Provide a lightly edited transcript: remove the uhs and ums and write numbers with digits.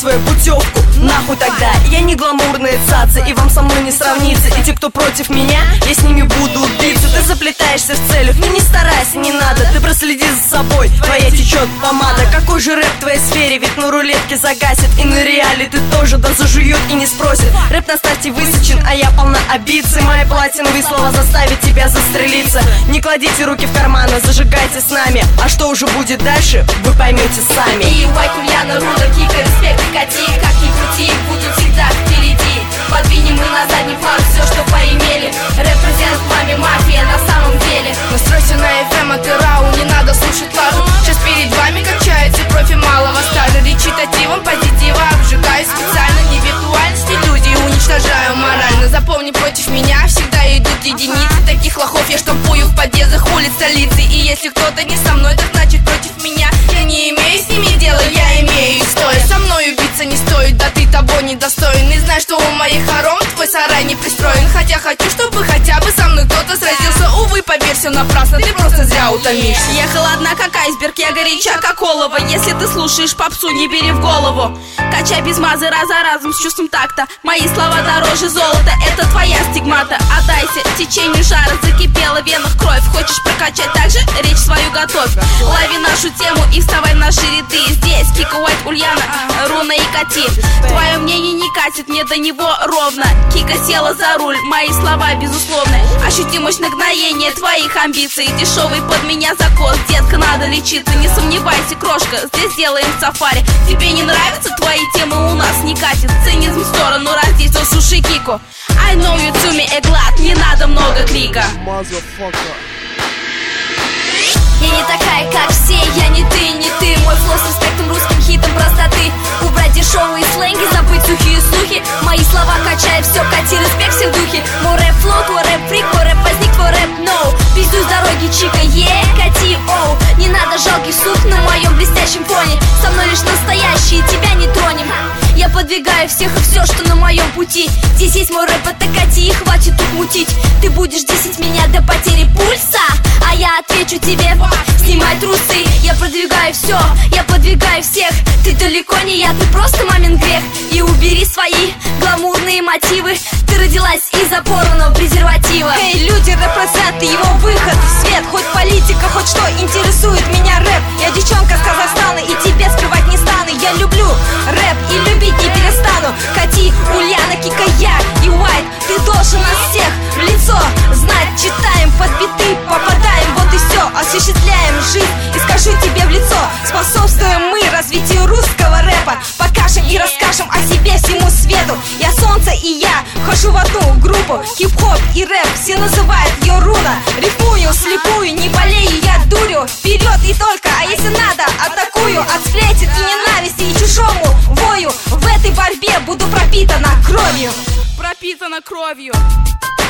свою путевку нахуй тогда. Я не гламурные цацы, и вам со мной не сравнится. И те, кто против меня, я с ними буду биться. Ты заплетаешься в целях, ну не старайся, не надо. Ты проследи за собой, твоя течет помада. Какой же рэп в твоей сфере, ведь на рулетке загасит. И на реале ты тоже, да зажуют и не спросит. Рэп на старте высечен, а я полна амбиций. Мои платиновые слова заставят тебя застрелиться. Не кладите руки в карманы, зажигайте с нами. А что уже будет дальше, вы поймете сами. И White, Ульяна, Руна, Кика, респект и Кати. Как ни крути, будут всегда впереди. Подвинем мы на задний план все, что поимели. Репрезент вами мафия на самом деле. Настройся на FM, а ты рау, не надо слушать лажу. Сейчас перед вами качается профи малого стажа. Речитативом позитива обжигаю специально. Не виртуальность иллюзий, уничтожаю морально. Запомни, против меня всегда идут единицы. Таких лохов я штампую в подъездах улиц столицы. И если кто-то не со мной, так значит против меня. Я не имею с ними дела, я имею историю. Со мной убиться не стоит, да ты того недостоин. И знай, что у моих хором твой сарай не пристроен. Хотя хочу, чтобы хотя бы со мной кто-то сразился. Увы, поверь, все напрасно, ты просто зря утомишься. Я холодна, как айсберг, я горяча, как олово. Если ты слушаешь попсу, не бери в голову. Качай без мазы раз за разом с чувством такта. Мои слова дороже золота, это твоя стигмата. Отдайся течению жара, закипела в венах кровь. Хочешь прокачать так же, речь свою готовь. Лови нашу тему и вставай в наши ряды. Здесь Кика, White, Ульяна, Руна и Кати. Твое мнение не катит, мне до него ровно. Кика села за руль, мои слова безусловны. Ощути мощь нагноения твоих амбиций. Дешевый под меня закос, детка, надо лечиться. Не сомневайся, крошка, здесь делаем сафари. Тебе не нравятся твои темы, у нас не катит. Цинизм в сторону, раз здесь то суши Кику. I know you to me, Эглад, не надо много клика. Я не такая, как все, я не ты, не ты. Мой флоу с респектом русским хитом простоты. Убрать дешевые сленги, забыть сухие слухи. Мои слова качают все, Кати, респект все в духе. Мой рэп флоу, твой рэп фрик, твой рэп возник, твой рэп no. Пиздуй с дороги, Чика, Кати, оу. Не надо жалких слов на моем блестящем фоне. Со мной лишь настоящие, тебя не тронем. Я подвигаю всех и все, что на моем пути. Здесь есть мой рэп, это Кати, и хватит тут мутить. Ты будешь десять меня до потери пульса, а я отвечу тебе: снимай трусы. Я продвигаю все, я подвигаю всех. Ты далеко не я, ты просто мамин грех. И убери свои гламурные мотивы. Ты родилась из-за порванного презерватива. Эй, люди, репрезент, его выход в свет. Хоть политика, хоть что, интересует меня рэп. Я девчонка с Казахстана, и тебе скрывать не стану. Я люблю рэп и любить не перестану. Кати, Ульяна, Кика, я и White. Ты должен нас всех в лицо знать. Читаем под биты, попадаем, вот и все. Осуществляем жизнь и скажу тебе в лицо. Способствуем мы развитию русского рэпа. Покажем и расскажем о себе всему свету. Я солнце и я хожу в одну группу. Хип-хоп и рэп, все называют ее Руна. Рифмую слепую, не болею я дурю. Вперед и только, а если надо, атакую. От сплетен и ненависти и чужому вою. В этой борьбе буду пропитана кровью. Пропитана кровью.